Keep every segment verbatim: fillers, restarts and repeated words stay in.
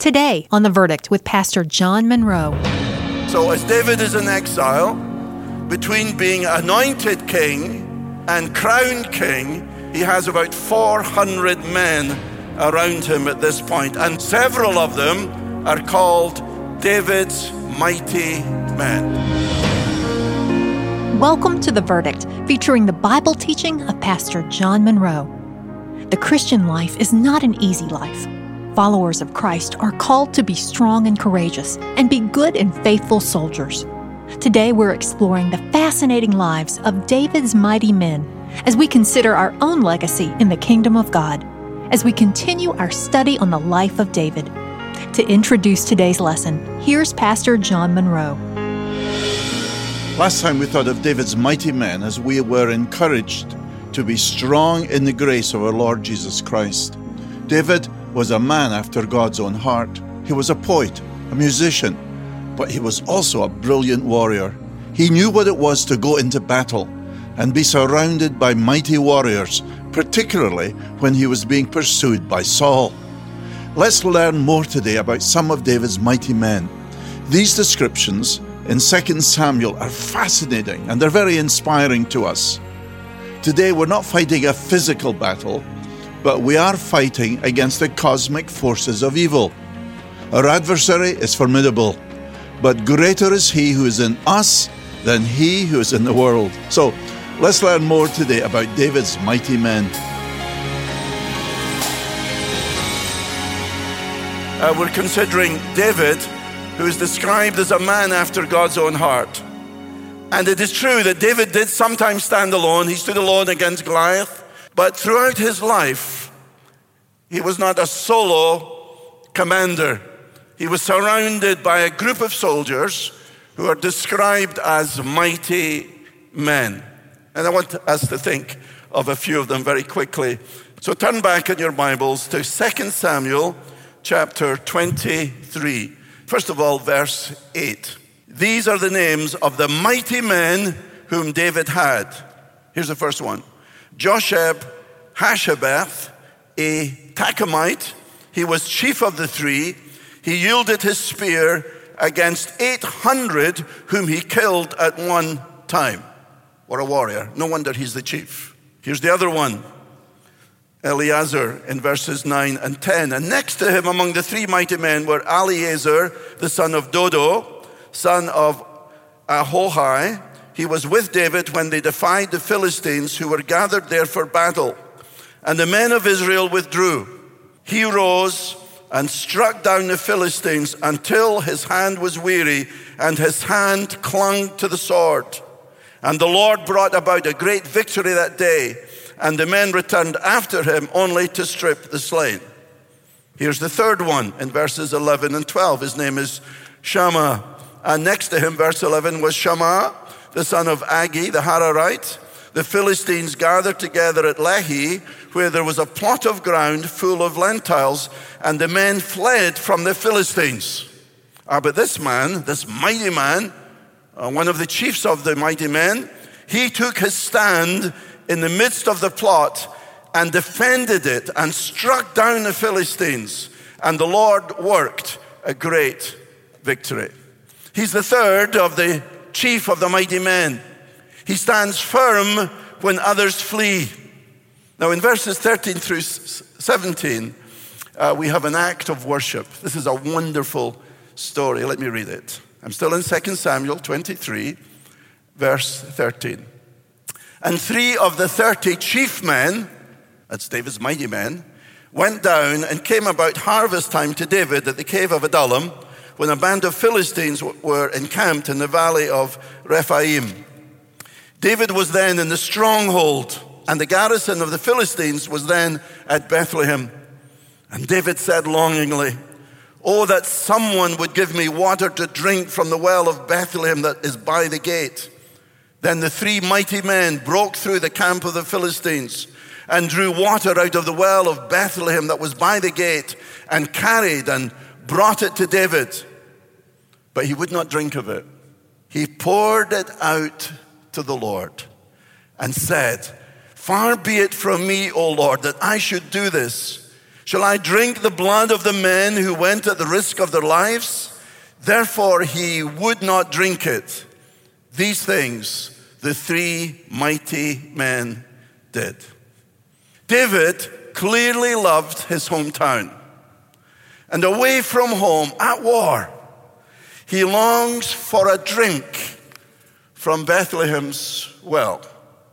Today on The Verdict with Pastor John Monroe. So as David is in exile, between being anointed king and crowned king, he has about four hundred men around him at this point, and several of them are called David's mighty men. Welcome to The Verdict, featuring the Bible teaching of Pastor John Monroe. The Christian life is not an easy life. Followers of Christ are called to be strong and courageous and be good and faithful soldiers. Today we're exploring the fascinating lives of David's mighty men as we consider our own legacy in the kingdom of God, as we continue our study on the life of David. To introduce today's lesson, here's Pastor John Monroe. Last time we thought of David's mighty men as we were encouraged to be strong in the grace of our Lord Jesus Christ. David was a man after God's own heart. He was a poet, a musician, but he was also a brilliant warrior. He knew what it was to go into battle and be surrounded by mighty warriors, particularly when he was being pursued by Saul. Let's learn more today about some of David's mighty men. These descriptions in Second Samuel are fascinating and they're very inspiring to us. Today we're not fighting a physical battle, but we are fighting against the cosmic forces of evil. Our adversary is formidable, but greater is he who is in us than he who is in the world. So let's learn more today about David's mighty men. Uh, we're considering David, who is described as a man after God's own heart. And it is true that David did sometimes stand alone. He stood alone against Goliath. But throughout his life, he was not a solo commander. He was surrounded by a group of soldiers who are described as mighty men. And I want us to think of a few of them very quickly. So turn back in your Bibles to Second Samuel chapter twenty-three. First of all, verse eight. These are the names of the mighty men whom David had. Here's the first one. Josheb-Hashabeth, a Tachumite. He was chief of the three. He yielded his spear against eight hundred whom he killed at one time. What a warrior. No wonder he's the chief. Here's the other one. Eleazar in verses nine and ten. And next to him among the three mighty men were Eleazar, the son of Dodo, son of Ahohai. He was with David when they defied the Philistines who were gathered there for battle. And the men of Israel withdrew. He rose and struck down the Philistines until his hand was weary and his hand clung to the sword. And the Lord brought about a great victory that day, and the men returned after him only to strip the slain. Here's the third one in verses eleven and twelve. His name is Shammah. And next to him, verse eleven, was Shammah, the son of Agi, the Hararite. The Philistines gathered together at Lehi, where there was a plot of ground full of lentils, and the men fled from the Philistines. Ah, but this man, this mighty man, uh, one of the chiefs of the mighty men, he took his stand in the midst of the plot and defended it and struck down the Philistines, and the Lord worked a great victory. He's the third of the chief of the mighty men. He stands firm when others flee. Now in verses thirteen through seventeen, uh, we have an act of worship. This is a wonderful story. Let me read it. I'm still in Second Samuel twenty-three, verse thirteen. And three of the thirty chief men, that's David's mighty men, went down and came about harvest time to David at the cave of Adullam, when a band of Philistines were encamped in the valley of Rephaim. David was then in the stronghold, and the garrison of the Philistines was then at Bethlehem. And David said longingly, "Oh, that someone would give me water to drink from the well of Bethlehem that is by the gate." Then the three mighty men broke through the camp of the Philistines and drew water out of the well of Bethlehem that was by the gate and carried and brought it to David. But he would not drink of it. He poured it out to the Lord and said, "Far be it from me, O Lord, that I should do this. Shall I drink the blood of the men who went at the risk of their lives? Therefore he would not drink it. These things the three mighty men did. David clearly loved his hometown. And away from home, at war, he longs for a drink from Bethlehem's well.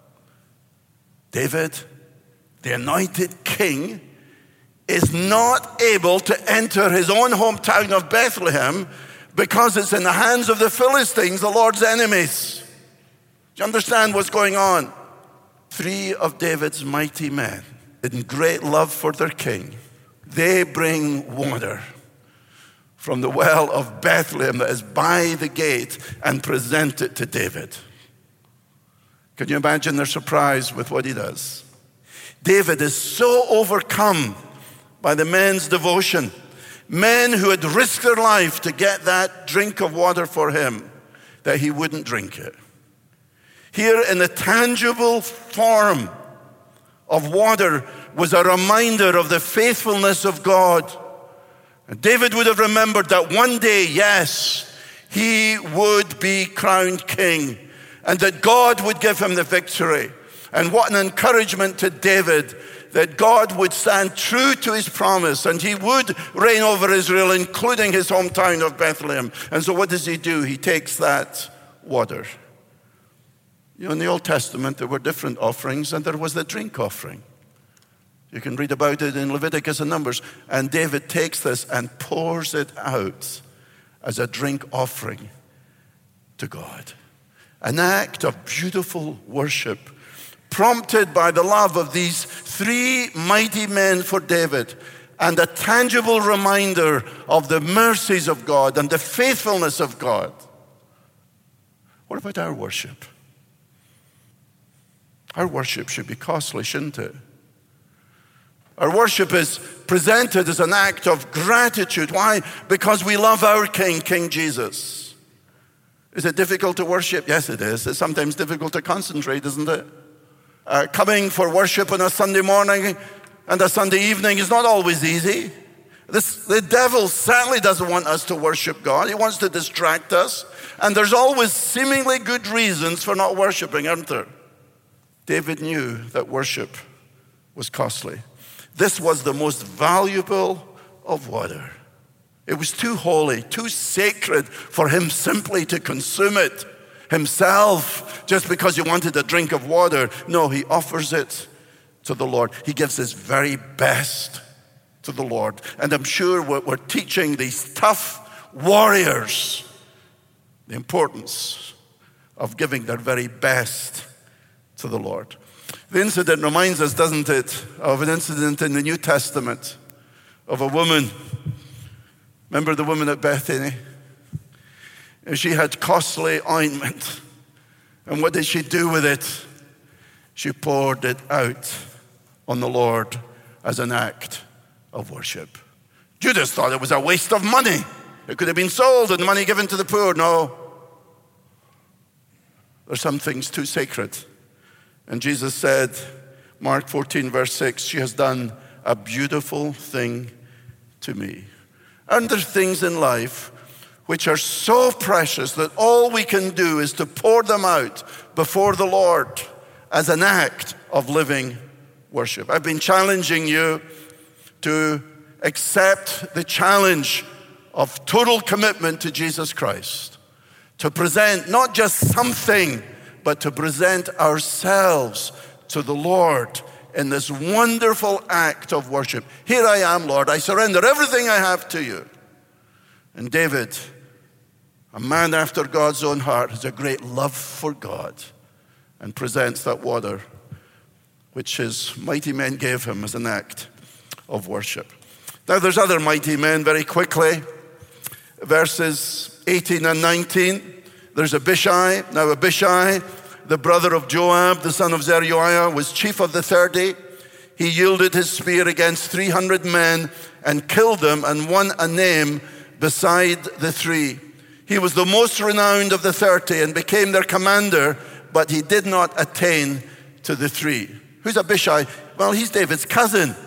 David, the anointed king, is not able to enter his own hometown of Bethlehem because it's in the hands of the Philistines, the Lord's enemies. Do you understand what's going on? Three of David's mighty men, in great love for their king, they bring water from the well of Bethlehem that is by the gate and present it to David. Can you imagine their surprise with what he does? David is so overcome by the men's devotion, men who had risked their life to get that drink of water for him, that he wouldn't drink it. Here in the tangible form of water was a reminder of the faithfulness of God. And David would have remembered that one day, yes, he would be crowned king, and that God would give him the victory. And what an encouragement to David that God would stand true to his promise and he would reign over Israel, including his hometown of Bethlehem. And so what does he do? He takes that water. You know, in the Old Testament, there were different offerings, and there was the drink offering. You can read about it in Leviticus and Numbers. And David takes this and pours it out as a drink offering to God. An act of beautiful worship, prompted by the love of these three mighty men for David, and a tangible reminder of the mercies of God and the faithfulness of God. What about our worship? Our worship should be costly, shouldn't it? Our worship is presented as an act of gratitude. Why? Because we love our King, King Jesus. Is it difficult to worship? Yes, it is. It's sometimes difficult to concentrate, isn't it? Uh, coming for worship on a Sunday morning and a Sunday evening is not always easy. This, the devil certainly doesn't want us to worship God. He wants to distract us. And there's always seemingly good reasons for not worshiping, aren't there? David knew that worship was costly. This was the most valuable of water. It was too holy, too sacred for him simply to consume it himself just because he wanted a drink of water. No, he offers it to the Lord. He gives his very best to the Lord. And I'm sure we're, we're teaching these tough warriors the importance of giving their very best to the Lord. The incident reminds us, doesn't it, of an incident in the New Testament of a woman. Remember the woman at Bethany? And she had costly ointment. And what did she do with it? She poured it out on the Lord as an act of worship. Judas thought it was a waste of money. It could have been sold and money given to the poor. No. There's some things too sacred. And Jesus said, Mark fourteen, verse six, she has done a beautiful thing to me. And there are things in life which are so precious that all we can do is to pour them out before the Lord as an act of living worship. I've been challenging you to accept the challenge of total commitment to Jesus Christ, to present not just something, but to present ourselves to the Lord in this wonderful act of worship. Here I am, Lord. I surrender everything I have to you. And David, a man after God's own heart, has a great love for God and presents that water which his mighty men gave him as an act of worship. Now there's other mighty men very quickly. Verses eighteen and nineteen. There's Abishai. Now Abishai, the brother of Joab, the son of Zeruiah, was chief of the thirty. He yielded his spear against three hundred men and killed them and won a name beside the three. He was the most renowned of the thirty and became their commander, but he did not attain to the three. Who's Abishai? Well, he's David's cousin.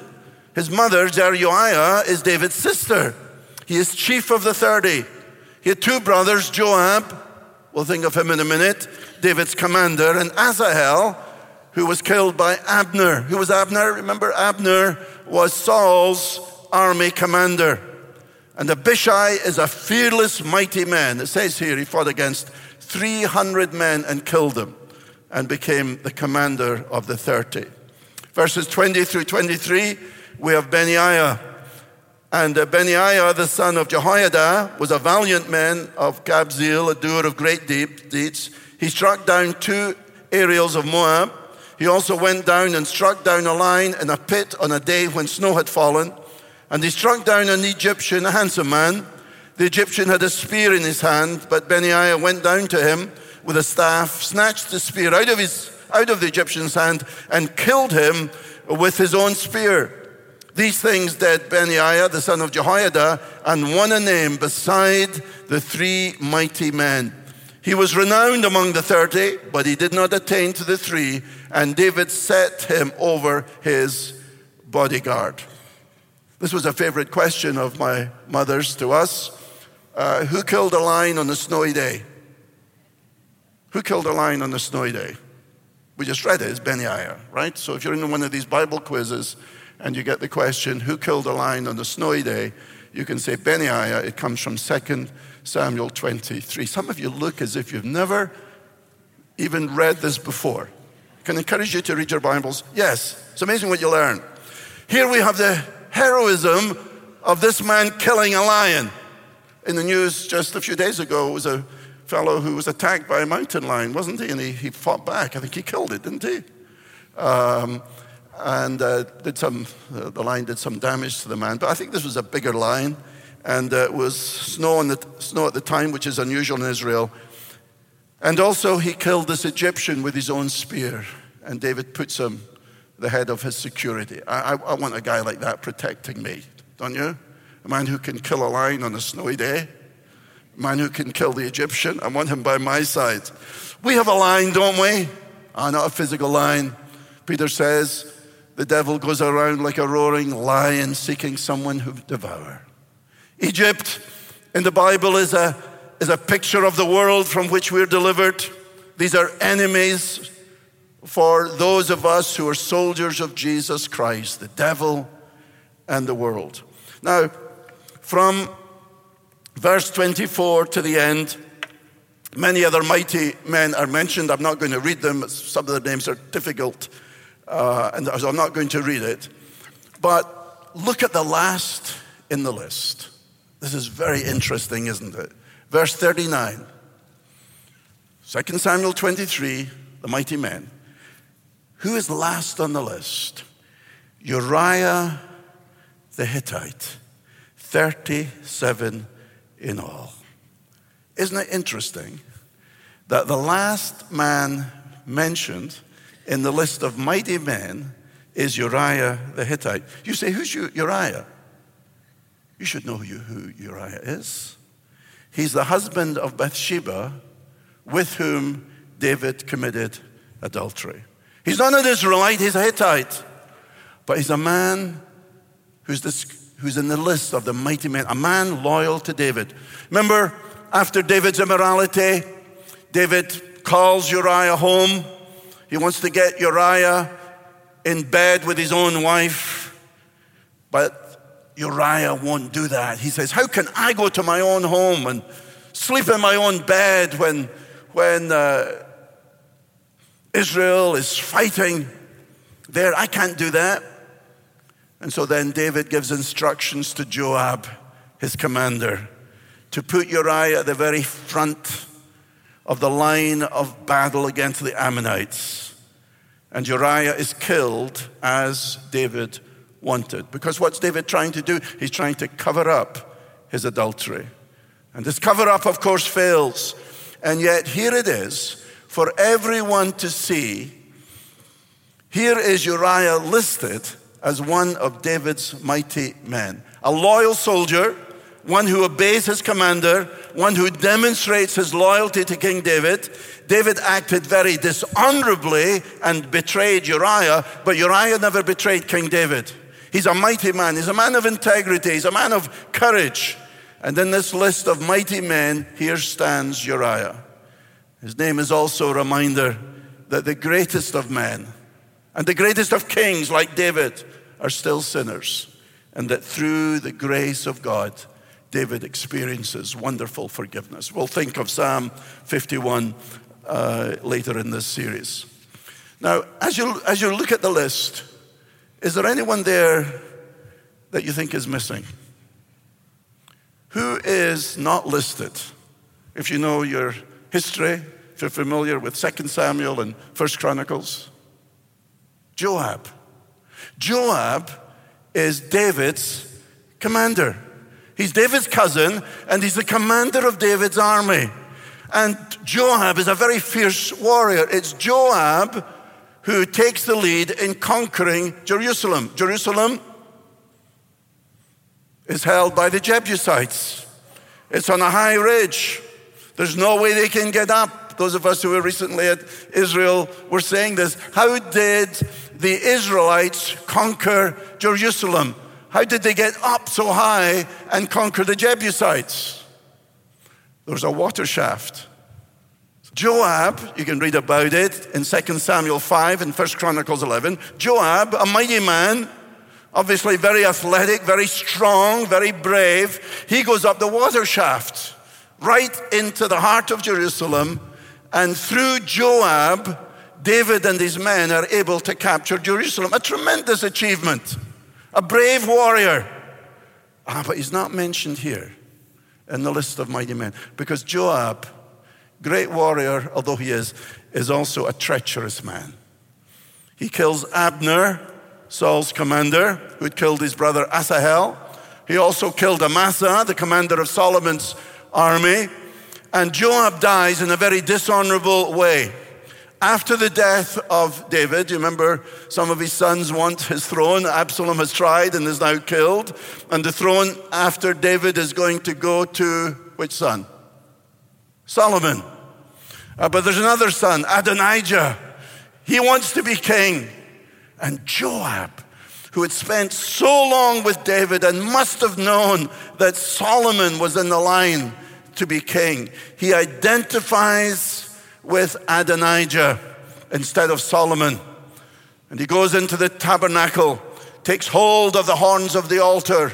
His mother, Zeruiah, is David's sister. He is chief of the thirty. He had two brothers, Joab, we'll think of him in a minute, David's commander, and Asahel, who was killed by Abner. Who was Abner? Remember, Abner was Saul's army commander. And Abishai is a fearless, mighty man. It says here he fought against three hundred men and killed them and became the commander of the thirty. Verses twenty through twenty-three, we have Benaiah. And uh, Benaiah, the son of Jehoiada, was a valiant man of Kabzeel, a doer of great deeds. He struck down two Ariels of Moab. He also went down and struck down a lion in a pit on a day when snow had fallen. And he struck down an Egyptian, a handsome man. The Egyptian had a spear in his hand, but Benaiah went down to him with a staff, snatched the spear out of his out of the Egyptian's hand, and killed him with his own spear. These things did Benaiah, the son of Jehoiada, and won a name beside the three mighty men. He was renowned among the thirty, but he did not attain to the three, and David set him over his bodyguard. This was a favorite question of my mother's to us. Uh, who killed a lion on a snowy day? Who killed a lion on a snowy day? We just read it, it's Benaiah, right? So if you're in one of these Bible quizzes and you get the question, who killed a lion on a snowy day? You can say Benaiah. It comes from Second Samuel twenty-three. Some of you look as if you've never even read this before. I can encourage you to read your Bibles. Yes, it's amazing what you learn. Here we have the heroism of this man killing a lion. In the news just a few days ago, it was a fellow who was attacked by a mountain lion, wasn't he? And he, he fought back. I think he killed it, didn't he? Um, and uh, did some, uh, the lion did some damage to the man. But I think this was a bigger lion. And uh, it was snow, on the, snow at the time, which is unusual in Israel. And also he killed this Egyptian with his own spear. And David puts him the head of his security. I, I, I want a guy like that protecting me, don't you? A man who can kill a lion on a snowy day. A man who can kill the Egyptian. I want him by my side. We have a lion, don't we? Ah, not a physical lion. Peter says, the devil goes around like a roaring lion seeking someone who devour. Egypt in the Bible is a, is a picture of the world from which we're delivered. These are enemies for those of us who are soldiers of Jesus Christ, the devil and the world. Now, from verse twenty-four to the end, many other mighty men are mentioned. I'm not going to read them. Some of the names are difficult, uh, and so I'm not going to read it. But look at the last in the list. This is very interesting, isn't it? Verse thirty-nine, Second Samuel twenty-three, the mighty men. Who is last on the list? Uriah the Hittite, thirty-seven in all. Isn't it interesting that the last man mentioned in the list of mighty men is Uriah the Hittite? You say, who's Uriah? You should know who Uriah is. He's the husband of Bathsheba, with whom David committed adultery. He's not an Israelite, he's a Hittite. But he's a man who's, this, who's in the list of the mighty men, a man loyal to David. Remember, after David's immorality, David calls Uriah home. He wants to get Uriah in bed with his own wife. But Uriah won't do that. He says, how can I go to my own home and sleep in my own bed when, when uh, Israel is fighting there? I can't do that. And so then David gives instructions to Joab, his commander, to put Uriah at the very front of the line of battle against the Ammonites. And Uriah is killed as David wanted. Because what's David trying to do? He's trying to cover up his adultery. And this cover up, of course, fails. And yet here it is for everyone to see. Here is Uriah listed as one of David's mighty men. A loyal soldier, one who obeys his commander, one who demonstrates his loyalty to King David. David acted very dishonorably and betrayed Uriah, but Uriah never betrayed King David. He's a mighty man. He's a man of integrity. He's a man of courage. And in this list of mighty men, here stands Uriah. His name is also a reminder that the greatest of men and the greatest of kings like David are still sinners, and that through the grace of God, David experiences wonderful forgiveness. We'll think of Psalm fifty-one uh, later in this series. Now, as you, as you look at the list, is there anyone there that you think is missing? Who is not listed? If you know your history, if you're familiar with Second Samuel and First Chronicles. Joab. Joab is David's commander. He's David's cousin, and he's the commander of David's army. And Joab is a very fierce warrior. It's Joab who takes the lead in conquering Jerusalem. Jerusalem is held by the Jebusites. It's on a high ridge. There's no way they can get up. Those of us who were recently at Israel were saying this. How did the Israelites conquer Jerusalem? How did they get up so high and conquer the Jebusites? There was a water shaft. Joab, you can read about it in Second Samuel five and First Chronicles eleven. Joab, a mighty man, obviously very athletic, very strong, very brave. He goes up the water shaft right into the heart of Jerusalem, and through Joab, David and his men are able to capture Jerusalem. A tremendous achievement. A brave warrior. Ah, but he's not mentioned here in the list of mighty men, because Joab, great warrior, although he is, is also a treacherous man. He kills Abner, Saul's commander, who had killed his brother Asahel. He also killed Amasa, the commander of Solomon's army. And Joab dies in a very dishonorable way. After the death of David, you remember some of his sons want his throne. Absalom has tried and is now killed. And the throne after David is going to go to which son? Solomon. Uh, but there's another son, Adonijah. He wants to be king. And Joab, who had spent so long with David and must have known that Solomon was in the line to be king, he identifies with Adonijah instead of Solomon. And he goes into the tabernacle, takes hold of the horns of the altar.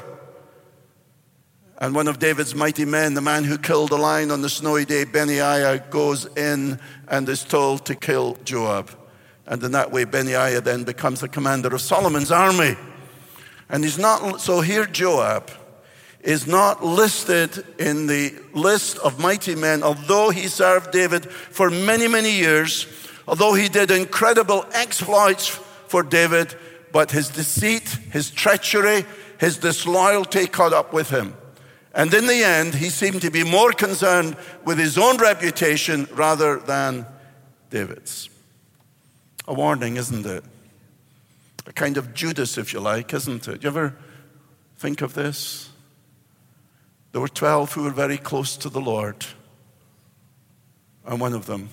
And one of David's mighty men, the man who killed the lion on the snowy day, Benaiah, goes in and is told to kill Joab. And in that way, Benaiah then becomes the commander of Solomon's army. And he's not, so here Joab is not listed in the list of mighty men, although he served David for many, many years, although he did incredible exploits for David, but his deceit, his treachery, his disloyalty caught up with him. And in the end, he seemed to be more concerned with his own reputation rather than David's. A warning, isn't it? A kind of Judas, if you like, isn't it? You ever think of this? There were twelve who were very close to the Lord, and one of them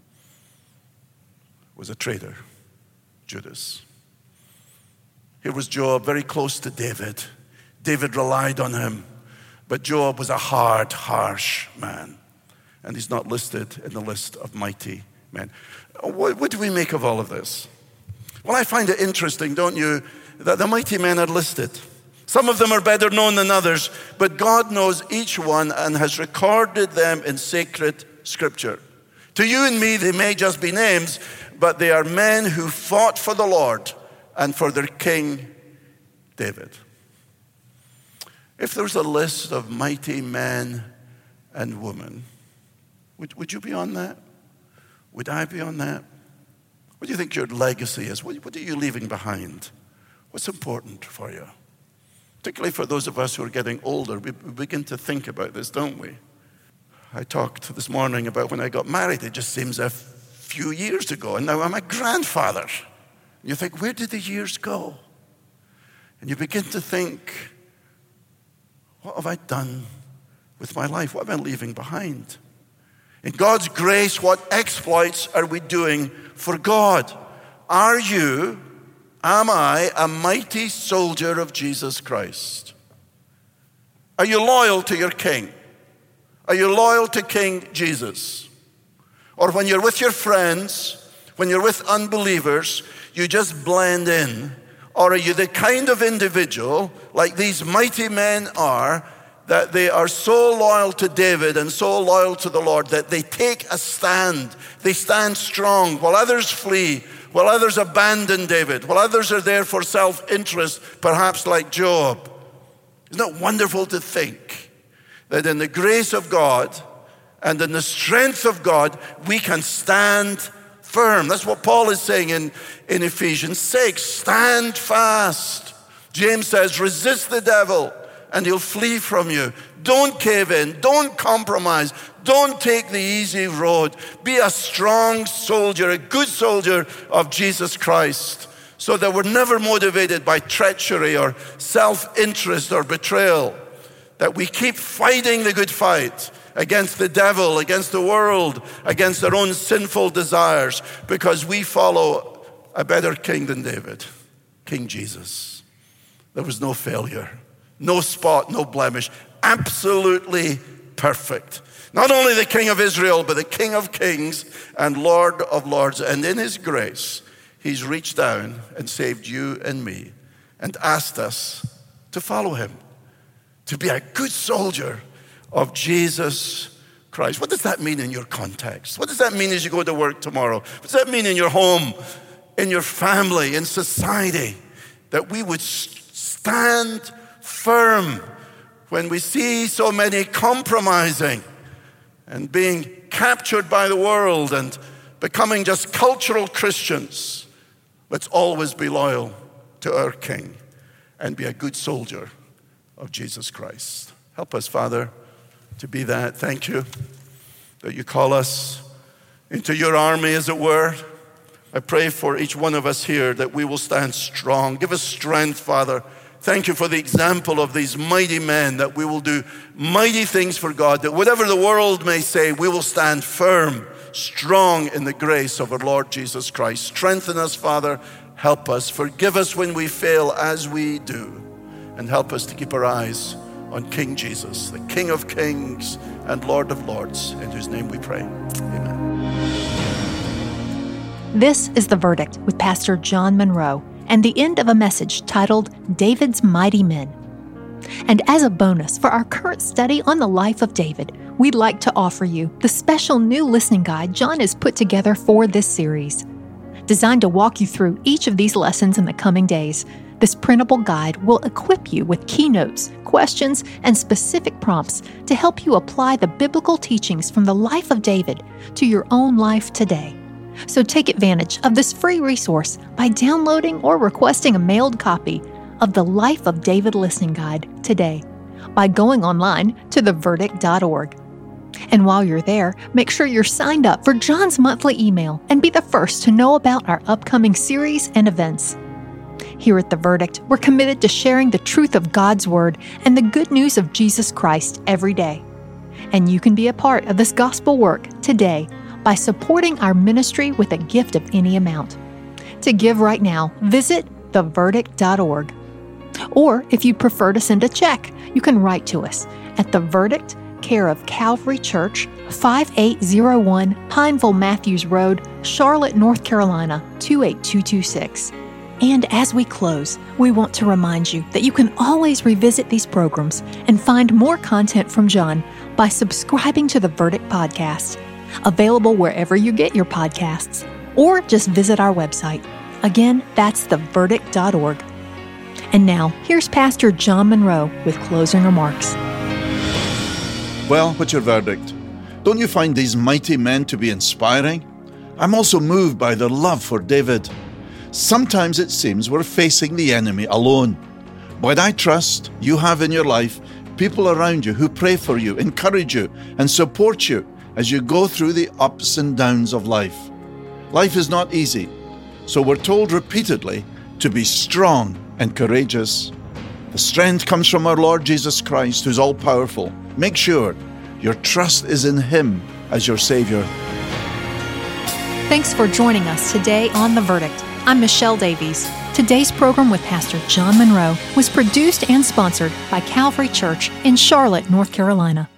was a traitor, Judas. Here was Joab, very close to David. David relied on him, but Joab was a hard, harsh man, and he's not listed in the list of mighty men. What, what do we make of all of this? Well, I find it interesting, don't you, that the mighty men are listed. Some of them are better known than others, but God knows each one and has recorded them in sacred scripture. To you and me, they may just be names, but they are men who fought for the Lord and for their king, David. If there was a list of mighty men and women, would, would you be on that? Would I be on that? What do you think your legacy is? What, what are you leaving behind? What's important for you? Particularly for those of us who are getting older, we, we begin to think about this, don't we? I talked this morning about when I got married. It just seems a few years ago, and now I'm a grandfather. And you think, where did the years go? And you begin to think, what have I done with my life? What am I leaving behind? In God's grace, what exploits are we doing for God? Are you Am I a mighty soldier of Jesus Christ? Are you loyal to your king? Are you loyal to King Jesus? Or when you're with your friends, when you're with unbelievers, you just blend in? Or are you the kind of individual, like these mighty men are, that they are so loyal to David and so loyal to the Lord that they take a stand. They stand strong while others flee, while others abandon David, while others are there for self-interest, perhaps like Job. Isn't it wonderful to think that in the grace of God and in the strength of God, we can stand firm? That's what Paul is saying in, in Ephesians six. Stand fast. James says, resist the devil and he'll flee from you. Don't cave in. Don't compromise. Don't take the easy road. Be a strong soldier, a good soldier of Jesus Christ, so that we're never motivated by treachery or self-interest or betrayal, that we keep fighting the good fight against the devil, against the world, against our own sinful desires, because we follow a better king than David, King Jesus. There was no failure, no spot, no blemish, absolutely perfect. Not only the King of Israel, but the King of Kings and Lord of Lords. And in his grace, he's reached down and saved you and me and asked us to follow him, to be a good soldier of Jesus Christ. What does that mean in your context? What does that mean as you go to work tomorrow? What does that mean in your home, in your family, in society? That we would stand firm when we see so many compromising and being captured by the world and becoming just cultural Christians. Let's always be loyal to our King and be a good soldier of Jesus Christ. Help us, Father, to be that. Thank you that you call us into your army, as it were. I pray for each one of us here that we will stand strong. Give us strength, Father. Thank you for the example of these mighty men, that we will do mighty things for God, that whatever the world may say, we will stand firm, strong in the grace of our Lord Jesus Christ. Strengthen us, Father. Help us. Forgive us when we fail, as we do. And help us to keep our eyes on King Jesus, the King of Kings and Lord of Lords, in whose name we pray. Amen. This is The Verdict with Pastor John Monroe, and the end of a message titled David's Mighty Men. And as a bonus for our current study on the life of David, we'd like to offer you the special new listening guide John has put together for this series. Designed to walk you through each of these lessons in the coming days, this printable guide will equip you with keynotes, questions, and specific prompts to help you apply the biblical teachings from the life of David to your own life today. So take advantage of this free resource by downloading or requesting a mailed copy of the Life of David Listening Guide today by going online to the verdict dot org. And while you're there, make sure you're signed up for John's monthly email and be the first to know about our upcoming series and events. Here at The Verdict, we're committed to sharing the truth of God's Word and the good news of Jesus Christ every day. And you can be a part of this gospel work today by supporting our ministry with a gift of any amount. To give right now, visit the verdict dot org. Or if you prefer to send a check, you can write to us at The Verdict, care of Calvary Church, five eight zero one Pineville Matthews Road, Charlotte, North Carolina, two eight two two six. And as we close, we want to remind you that you can always revisit these programs and find more content from John by subscribing to the Verdict Podcast, available wherever you get your podcasts, or just visit our website. Again, that's the verdict dot org. And now, here's Pastor John Monroe with closing remarks. Well, what's your verdict? Don't you find these mighty men to be inspiring? I'm also moved by their love for David. Sometimes it seems we're facing the enemy alone, but I trust you have in your life people around you who pray for you, encourage you, and support you as you go through the ups and downs of life. Life is not easy, so we're told repeatedly to be strong and courageous. The strength comes from our Lord Jesus Christ, who's all-powerful. Make sure your trust is in Him as your Savior. Thanks for joining us today on The Verdict. I'm Michelle Davies. Today's program with Pastor John Monroe was produced and sponsored by Calvary Church in Charlotte, North Carolina.